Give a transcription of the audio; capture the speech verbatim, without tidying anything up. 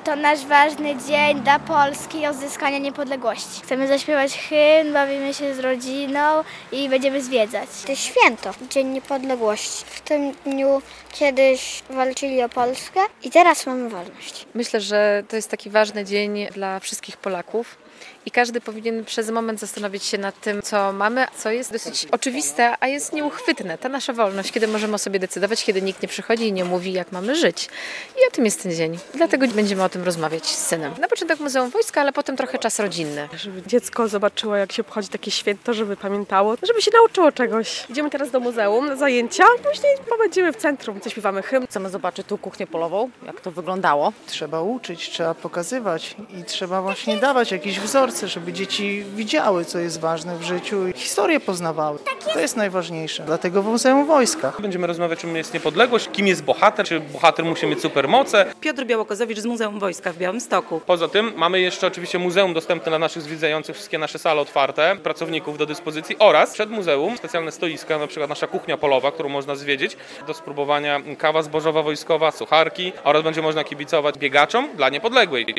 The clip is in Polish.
To nasz ważny dzień dla Polski i odzyskania niepodległości. Chcemy zaśpiewać hymn, bawimy się z rodziną i będziemy zwiedzać. To jest święto, Dzień Niepodległości. W tym dniu kiedyś walczyli o Polskę i teraz mamy wolność. Myślę, że to jest taki ważny dzień dla wszystkich Polaków i każdy powinien przez moment zastanowić się nad tym, co mamy, co jest dosyć oczywiste, a jest nieuchwytne. Ta nasza wolność, kiedy możemy o sobie decydować, kiedy nikt nie przychodzi i nie mówi, jak mamy żyć. I o tym jest ten dzień. Dlatego będziemy o tym rozmawiać z synem. Na początek Muzeum Wojska, ale potem trochę czas rodzinny. Żeby dziecko zobaczyło, jak się obchodzi takie święto, żeby pamiętało, żeby się nauczyło czegoś. Idziemy teraz do muzeum na zajęcia, później pobędziemy w centrum, zaśpiewamy hymn. Chcemy zobaczyć tu kuchnię polową, jak to wyglądało. Trzeba uczyć, trzeba pokazywać i trzeba właśnie dawać jakieś wzorce, żeby dzieci widziały, co jest ważne w życiu i historię poznawały. To jest najważniejsze. Dlatego w Muzeum Wojska. Będziemy rozmawiać, czym jest niepodległość, kim jest bohater, czy bohater musi mieć supermoce. Piotr Białokozowicz z Muzeum Wojska w Białymstoku. Poza tym mamy jeszcze oczywiście muzeum dostępne dla naszych zwiedzających, wszystkie nasze sale otwarte, pracowników do dyspozycji oraz przed muzeum specjalne stoiska, na przykład nasza kuchnia polowa, którą można zwiedzić, do spróbowania kawa zbożowa wojskowa, sucharki oraz będzie można kibicować biegaczom dla niepodległej.